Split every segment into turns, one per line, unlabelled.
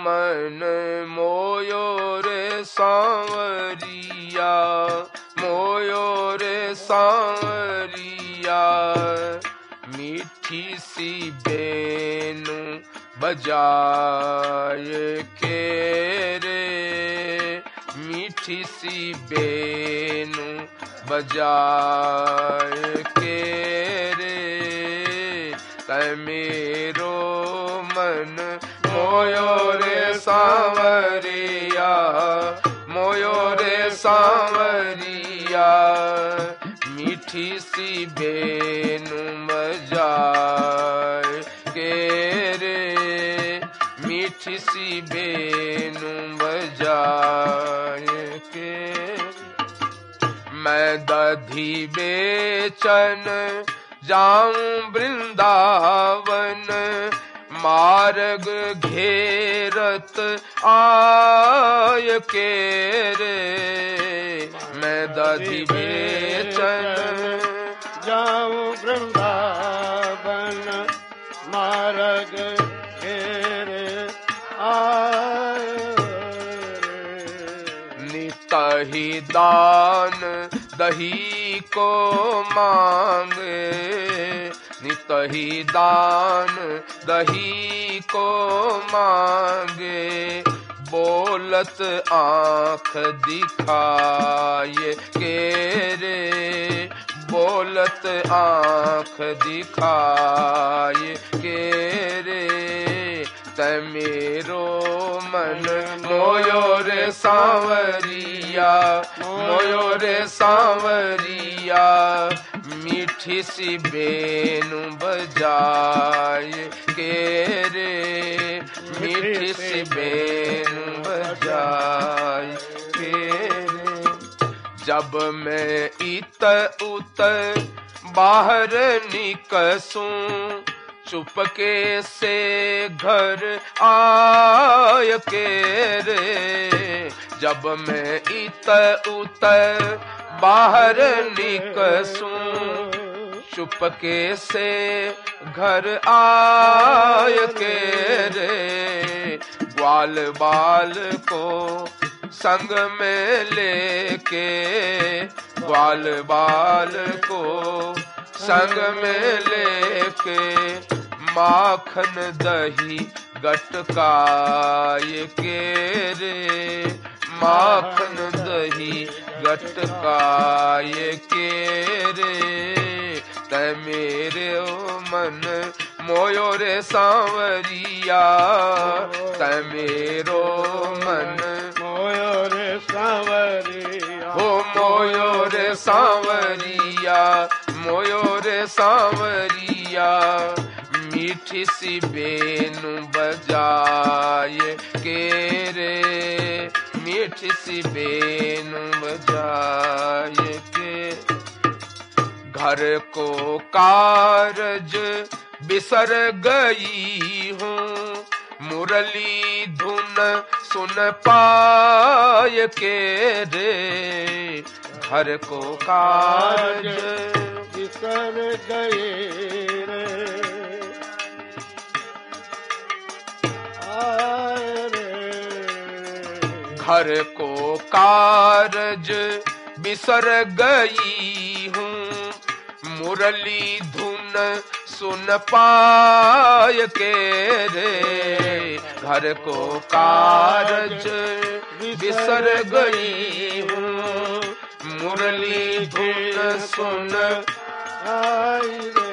मन मोयो रे सांवरिया, मोयो रे सांवरिया। मीठी सी बेनु बजाए के रे, मीठी सी बेनु बजाए के रे। तै मेरो मन मोयो रे सांवरिया, मोयो रे सांवरिया। मीठी सी बेनु बजाए के रे, मीठी सी बेनु बजाए के। मैं दधी बेचन जाऊं वृंदावन, मार्ग घेरत आय के रे। मैं दधी बेचन
जाऊं वृंदावन, मार्ग घेरे आय रे।
नितहि दान दही को मांगे, नितहि दान दही को मांगे। बोलत आँख दिखाए के रे, बोलत आँख दिखाए के रे। तै मेरो मन मोयो रे सांवरिया, मोयो रे सांवरिया। मीठी सी बेनु बजाए के रे, मीठी सी बेनु बजाए के रे। जब मैं इत उत बाहर निकसूं, चुपके से घर आय के रे। जब मैं इत उत बाहर निकसूं, चुपके से घर आय के रे। ग्वाल बाल को संग में लेके, ग्वाल बाल को संग में लेके। माखन दही गटकाय के रे, माखन दही गटकाय के रे। तै मेरे मन मोयो रे सांवरिया, तै मेरो मन
मोयो रे सांवरिया।
हो मोयो रे सांवरिया, मोयो रे सांवरिया। मीठी सी बेनु बजाए के रे, मीठी सी बेनु बजाए के। घर को कारज बिसर गई हूँ, मुरली धुन सुन पाय के रे। घर को कारज
बिसर गए रे, आय रे।
घर को कारज बिसर गई हूँ, मुरली धुन सुन पाय के रे। घर को कारज बिसर गई हूँ, मुरली धुन सुन
आय रे।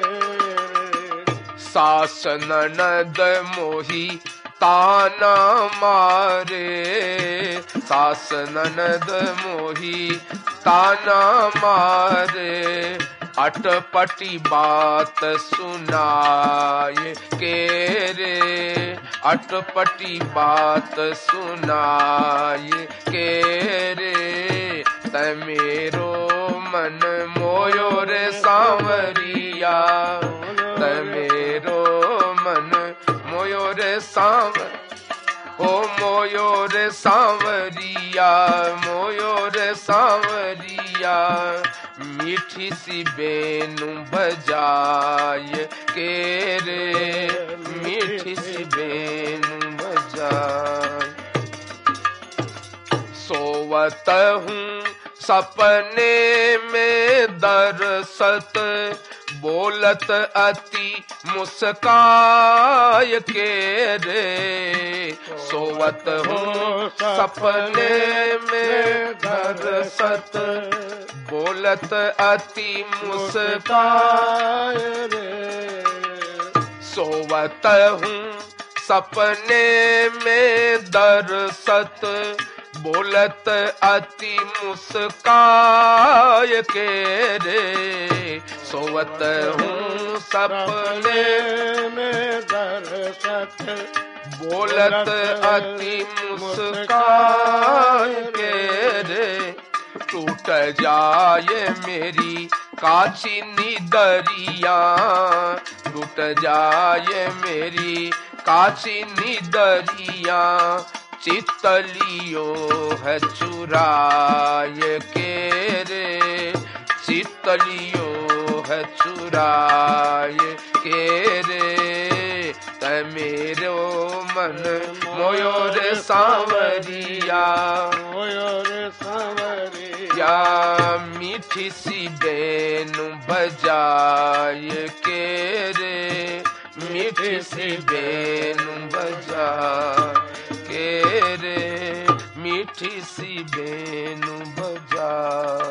सास ननद मोही ताना मारे, सास ननद मोही ताना मारे। अटपटी बात सुनाए के रे, अटपटी बात सुनाए के रे। तै मेरो मन मोयो रे सांवरिया, तै मेरो मन मोयो रे सांवर। हो मोयो रे सांवरिया, मोयो रे सांवरिया। मीठी सी बेनु बजाए के रे, मीठी सी बेनु बजाए। सोवत हूँ सपने में दरसत, बोलत अति मुस्काय के रे। सोवत हूँ सपने में दरसत, बोलत अति मुस्काय
रे।
सोवत हूँ सपने में दरसत, बोलत अति मुस्काय के रे। सोवत हूँ सपने
में दरसत,
बोलत अति मुस्काय के रे। टूट जाए मेरी काची निदरिया, टूट जाए मेरी काची निदरिया, चितलियो है चुराए के रे। चितलियो है चुराए के रे। तै मेरो मन मोयो रे सांवरिया,
मोयो रे सांवरिया।
मीठी सी बेनु बजाए के रे। मीठी सी बेनु बजा के रे। मीठी सी बेनु बजा